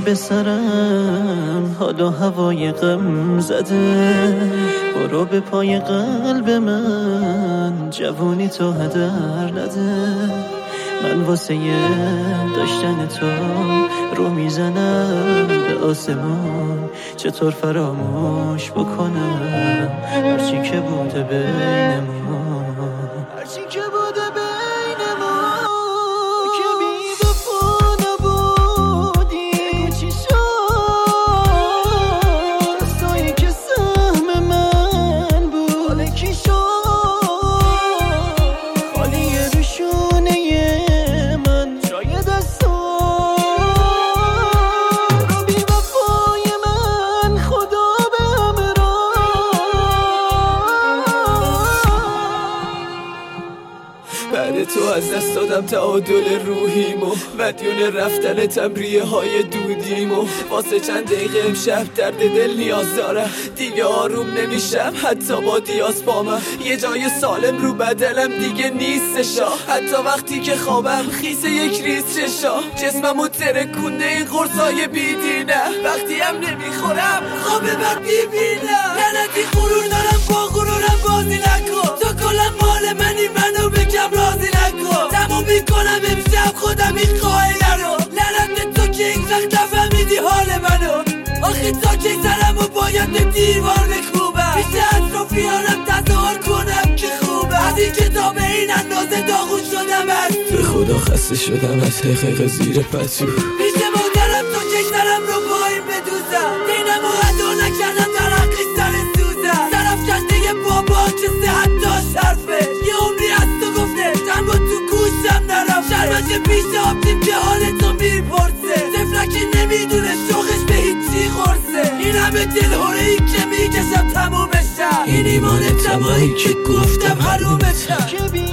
به سرم حال و هوای غم زده، برو به پای قلب من جوونی تو هدر نده. من واسه داشتن تو رو میزنم به آسمون، چطور فراموش بکنم هرچی که بوده بینمون، هرچی که بوده بینمون. که بی وفا نبودی چی شد، دستایی که سهم من بود حاله کی شد، خالیه روشونه من جای دستان. رو بی وفای من خدا به همراه، بعد تو از دست دادم تعادل روحیمو، مدیون رفتن تمریه های دودیمو. واسه چند دقیقه امشب درد دل نیاز دارم، دیگه آروم نمیشم حتی با دیاسپامم. یه جای سالم رو بدلم دیگه نیستشا، حتی وقتی که خوابم خیسه یک ریز چشا. جسممو ترکونده این قرصای بیدینم، وقتی هم نمیخورم خواب بد میبینم. لعنتی غرور دارم با غرورم بازی نکن، تو کلا مال منی منو بگم راضی نکن. تموم میکنم امشب خودم این قائله رو، لعنت به تو که این وقت نفهمیدی حال منو. آخه تا که سرمو باید به دیوار بکوبم، پیش اطرافیانم تظاهر کنم که خوبم. از این کتاب این اندازه داغون شدم از تو، به خدا خسته شدم از حقیق زیر پتو. پیش مادرم تا که سرم رو پایین بدوزم، دینمو ادا نکردم در حقی سر سوزم. طرف کشته بابا که صحت داشت حرفه، یه عمری از تو گفته تنبا تو گوشم نرم. شرمت پیش آبتیم که حال تو میپرسه، طفلکی نمیدونه شوقش به هیچی خورسه. این همه دلهوره‌ای که میکشم تمومشم، این ایمان تمایی که گفتم حرومشم.